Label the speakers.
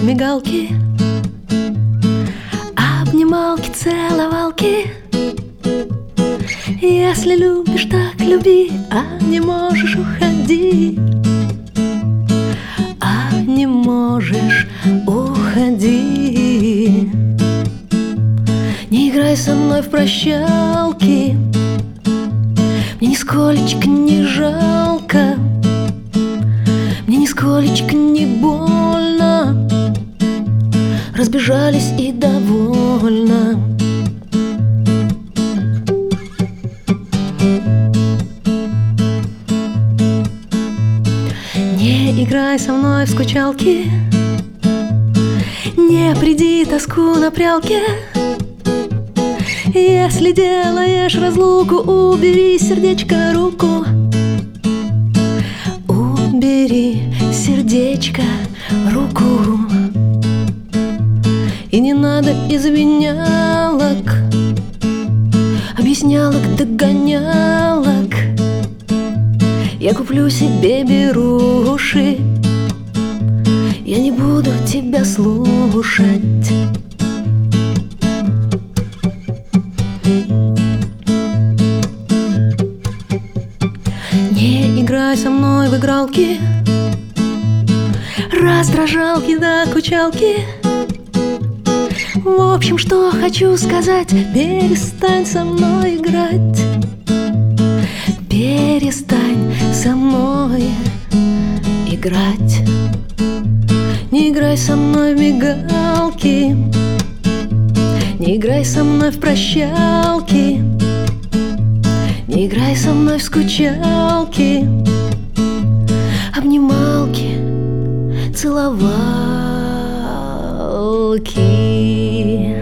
Speaker 1: мигалки, обнималки, целовалки. Если любишь, так люби, а не можешь, уходи. А не можешь, уходи. Не играй со мной в прощалки, мне нисколечко не жалко, мне нисколечко не больно. Разбежались и довольно. Не играй со мной в скучалки, не приди тоску на прялке. Если делаешь разлуку, убери сердечко руку. Убери сердечко руку. И не надо извинялок, объяснялок, догонялок. Я куплю себе беруши, я не буду тебя слушать. Не играй со мной в игралки, раздражалки да кучалки. В общем, что хочу сказать: перестань со мной играть. Перестань со мной играть. Не играй со мной в мигалки, не играй со мной в прощалки, не играй со мной в скучалки, обнималки, целовалки.